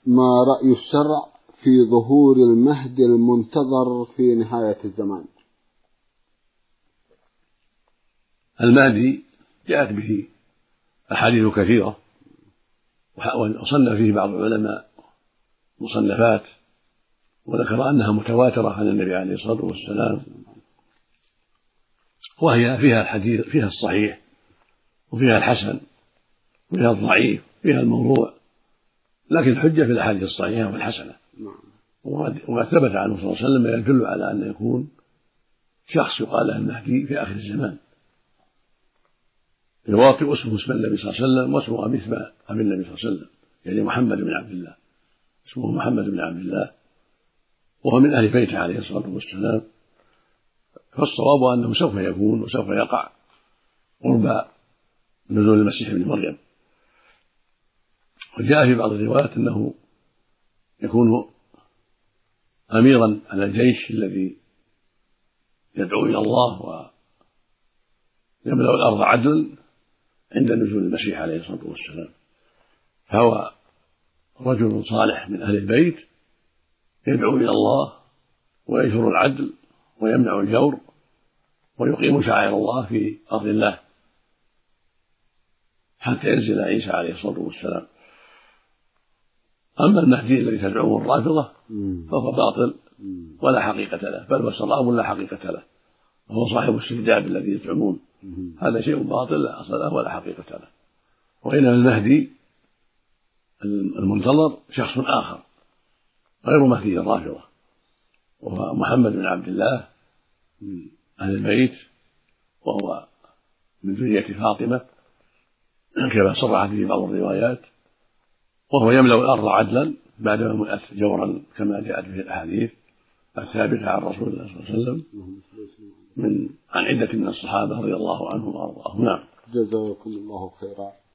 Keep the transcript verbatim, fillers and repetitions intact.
ما رأي الشرع في ظهور المهدي المنتظر في نهاية الزمان؟ المهدي جاءت به أحاديث كثيرة، وصنف فيه بعض العلماء مصنفات وذكر أنها متواترة عن النبي عليه الصلاة والسلام، وهي فيها الحديث، فيها الصحيح وفيها الحسن وفيها الضعيف وفيها الموضوع، لكن الحجة في الأحاديث الصحيحة والحسنة. وما ثبت عنه صلى الله عليه وسلم يدل على أن يكون شخص يقال له المهدي في آخر الزمان، يواطئ اسمه اسم النبي صلى الله عليه وسلم واسمه مثل أبي النبي صلى الله عليه وسلم، يعني محمد بن عبد الله، اسمه محمد بن عبد الله، وهو من أهل بيته عليه الصلاة والسلام. فالصواب أنه سوف يكون وسوف يقع قرب نزول المسيح ابن مريم. وجاء في بعض الروايات أنه يكون أميرا على الجيش الذي يدعو إلى الله ويملأ الأرض عدلا عند نزول المسيح عليه الصلاة والسلام، فهو رجل صالح من أهل البيت يدعو إلى الله وينشر العدل ويمنع الجور ويقيم شعائر الله في أرض الله حتى ينزل عيسى عليه الصلاة والسلام. أما المهدي الذي تدعوه الرافضة فهو باطل ولا حقيقة له، بل وسراب لا حقيقة له، وهو صاحب السرداب الذي يزعمون، هذا شيء باطل لا أصل له ولا حقيقة له. وإن المهدي المنتظر شخص آخر غير مهدي الرافضة، وهو محمد بن عبد الله من أهل البيت، وهو من ذرية فاطمة كما صرحت به بعض الروايات، وهو يملأ الأرض عدلا بعدما ملأت جورا كما جاءت به الأحاديث الثابتة عن رسول الله صلى الله عليه وسلم من عن عدة من الصحابة رضي الله عنهم وأرضاهم. نعم. جزاكم الله خيرا.